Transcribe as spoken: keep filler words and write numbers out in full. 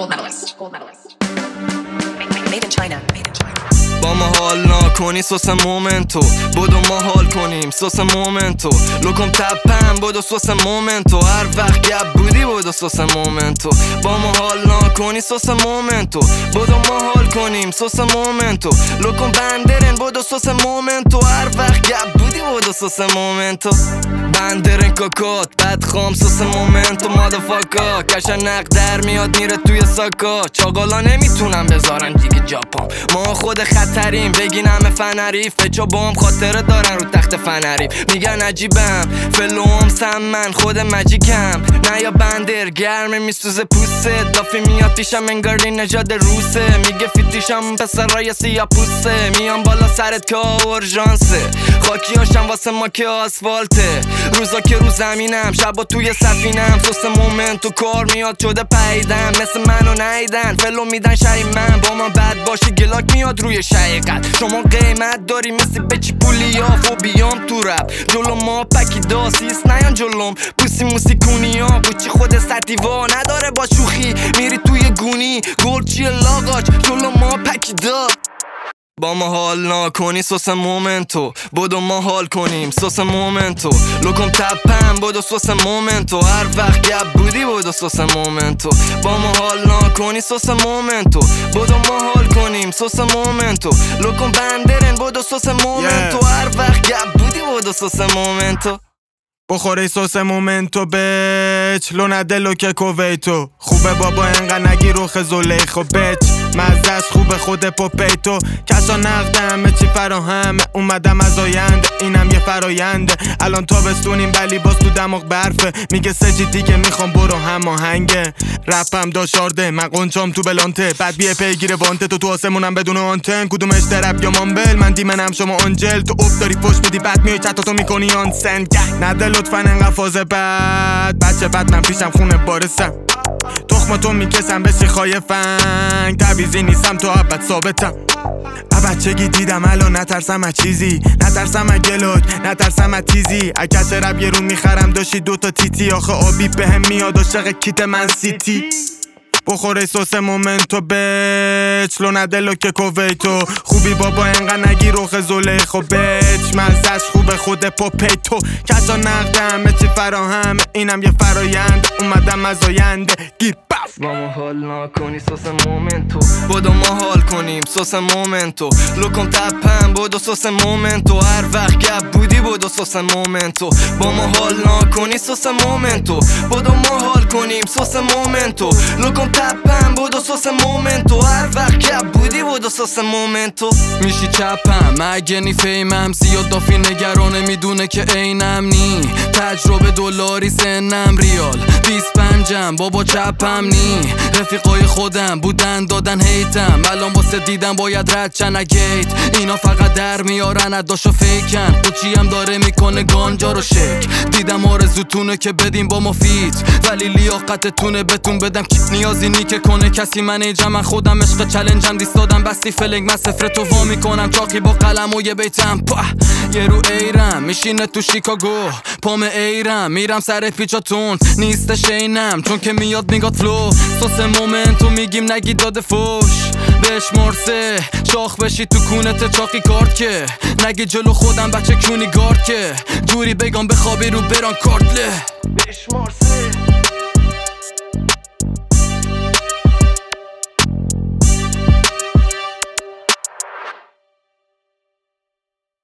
gold medalist. Gold medalist. Made in China. Made in China. با ما حال نکنی سوس مومنتو بودو ما حال کنیم سوس مومنتو لکم تپم بودو سوس مومنتو هر وقت گب بودی بودو سوس مومنتو با ما حال نکنی سوس مومنتو بودو ما حال کنیم سوس مومنتو لکم بندرن بودو سوس مومنتو هر وقت گب بودی بودو سوس مومنتو بندرن کوکوت بد خام سوس مومنتو مادافاکا کشن نق در میاد میره توی ساکا چاقالا نمیتونم بذارن دیگه جاپام ما خود خطریم بگین همه فنریف بچا بام خاطره دارن رو تخت فنریف میگن عجیبم فلوم سمن خود مجیکم نه یا بندر گرمه میسوزه پوسته دافی میاد پیشم انگاری نژاد روسه میگه فیتیشم پسرای سیاه پوسته میام بالا سرت که اورژانسه خاکی هاشم واسه ما که آسفالته روزا که رو زمینم شبا توی سفینم سوس مومنتو کار میاد شده پیدم مثل منو نیدن فلو میدن شری من با من بد باشی گلاک میاد روی شیقت شما قیمت داری مثل بچی پولی ها فوبیام تو رب جلو ما پکی داسیست نیان جلوم پوسی موسی کونی ها بوچی خود ستیوا نداره با شوخی میری توی گونی گل چیه لاغاچ جلو ما پکی دا با ما حال نکنی سوس مومنتو بودو ما حال کنیم سوس مومنتو لکم تپم بودو سوس مومنتو هر وقت گب بودی بودو سوس مومنتو با ما حال نکنی سوس مومنتو بودو ما حال کنیم سوس مومنتو لکم بندرن بودو سوس مومنتو yeah. هر وقت گب بودی بودو سوس مومنتو بخوری سوس مومنتو بچ لونه دلو که کویتو خوبه بابا انقدر نگی رو خزولیخو بچ مزدش خوبه خود پوپیتو کسا نقده همه چی فراهمه اومدم از آینده اینم یه فراینده الان تابستونیم ولی باز تو دماغ برفه میگه سجی دیگه میخوام برو هماهنگه رپم داشارده من قنچام تو بلانته بعد بیه پیگیر وانته تو تو آسمونم بدون آنتن کدومش درب یا مامبل من دیمنم شما آنجل تو اوب داری پشت میدی بعد میای چطا تو میکنی آن سن نده لطفا انقدر فاز بد بچه بد من پیشم خونه بارسم تخم تو میکسم بشی خواهی فنگ تعویزی نیستم تو ابد ثابتم بچگی دیدم الان نترسم از چیزی نترسم از گلوک نترسم از تیزی اکس رب یه رو میخرم داشتی دوتا تیتی آخه آبی بهم میاد عاشق کیت من سیتی بخوره سوس مومنتو بچ لونه دلو که کویتو خوبی بابا انقدر نگی رو خزولیخو بچ مزدش خوبه خود پوپیتو کسا نقده همه چی فراهمه اینم یه فرایند اومدم از آینده گیر بف با ما حال نکنی سوس مومنتو بودو ما حال کنیم سوس مومنتو لکم تپم بودو سوس مومنتو هر وقت گب بودی بودو سوس مومنتو با ما حال نکنی سوس مومنتو بودو ما حال کنیم سوس مومنتو لکم تپم بودو سوس مومنتو هر وقت گب بودی بودو سوس مومنتو میشی چپم اگه نی فیمم زیاد دافی نگرانه میدونه که اینم نی تجربه دلاری سنم ریال بیست پنجم بابا چپم نی رفیقای خودم بودن دادن هیتم الان واسه دیدم باید رد چن اگیت اینا فقط در میارن اداشو فیکن قوچی هم داره میکنه گانجا رو شک دیدم آرزوتونه که بدیم با ما فیت ولی لیاقتتونه بهتون بدم کیت نیازی نی که کنه کسی منیجم من خودم عشق چلنجم دیست دادم بستی فلنگ من سفر تو وا میکنم چاقی با قلم و یه بیتم پا یه رو ایرم میشینه تو شیکاگو پام ایرم میرم سر پیچاتون نیست شینم چون که میاد میگاد فلو سوس مومنتو میگیم نگی داده فوش بهش مرسه شاخ بشی تو کونت چاقی کارت که نگی جلو خودم بچه کونی گارد که جوری بگم بخوابی رو بران کارتله بهش مرسه